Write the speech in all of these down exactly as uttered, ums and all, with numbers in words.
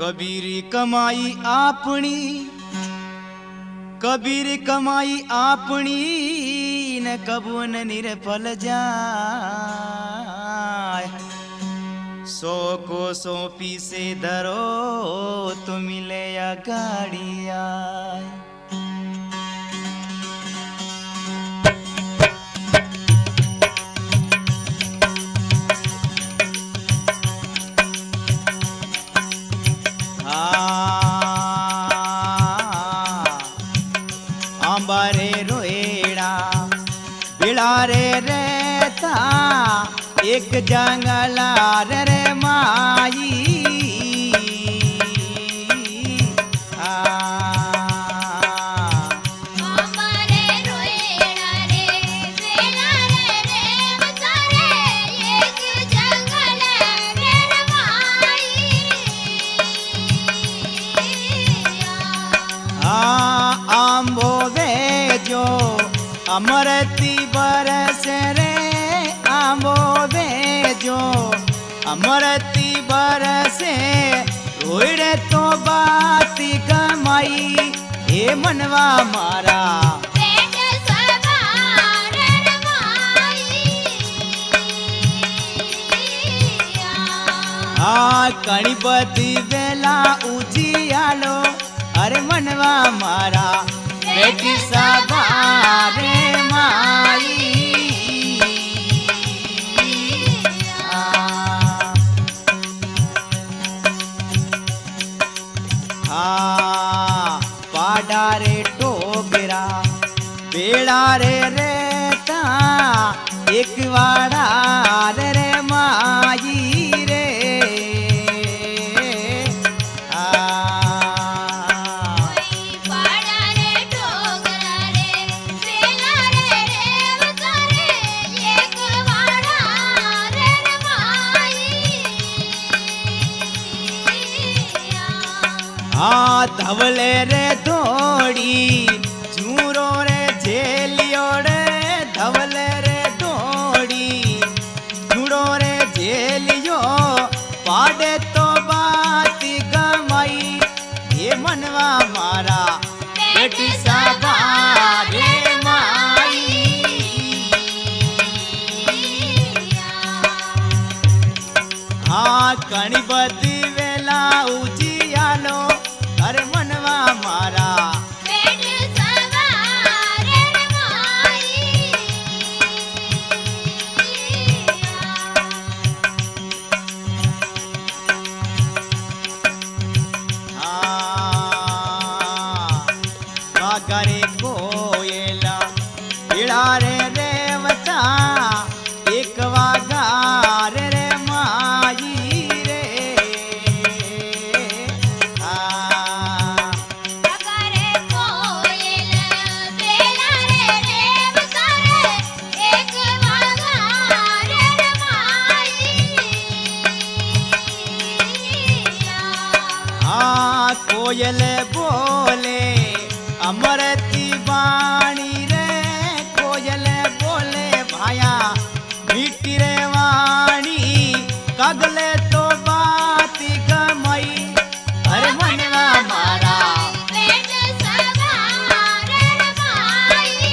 कबीर कमाई आपनी, कबीर कमाई आपनी न कबून निरफल जाय। सौ को सौ पीसे धरो तो मिले या गाड़िया। आंबारे रोएड़ा बिलारे रहता एक जंगला रे माई। अमरती बरस रे आंबो बेजो, अमरती बरसे रोइड़े तो बाती कमाई। हे मनवा मारा पेट सवार रमाई। आ कणिपति बेला उजियालो, अरे मनवा मारा पेट सवार माई। हाँ पाडा रे टोगरा बेड़ा रे रहता एक वाड़ा रे माई रे। हाँ धवले रे दौड़ी झूरो रे झेलियो रे, धवले रे दौड़ी झूरो रे झेलियो पाडे तो बाती गमाई। ये मनवा मारा पेट सवार माई। हाँ कणिपति वेला उजियालो, अरे मनवा मारा पेट सवार माई। हाँ करे कोयला बिलारे रेवता एक वागार रे माई रे। कोयल बोले अमरती बाणी रे, कोयल बोले भाया मीठी रे वाणी। कगले तो बाती गमई, अरे मनवा मारा पेट सवार माई।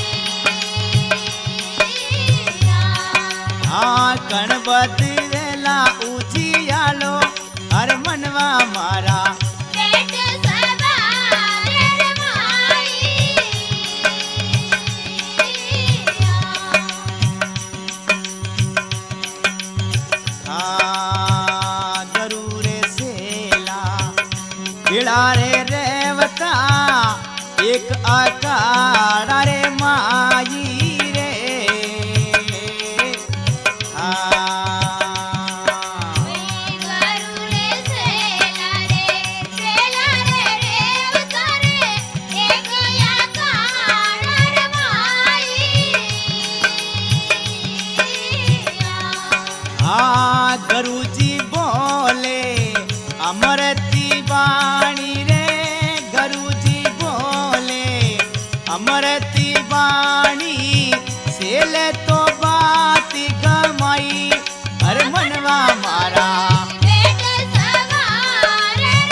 हाँ कणपति वेला उजियालो, अरे मनवा मारा पेट सवार माई। हाँ गरुरे सेला बिलारे रेवता एक आकार रे माई रे। हाँ गुरुजी बोले अमरती बाणी रे, गुरुजी बोले अमरती बाणी सेले तो बाती गमाई। अरे मनवा मारा पेट सवार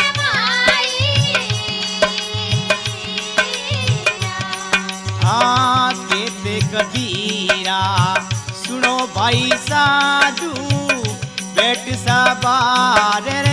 कबीरा। सुनो भाई साधु बेट सवार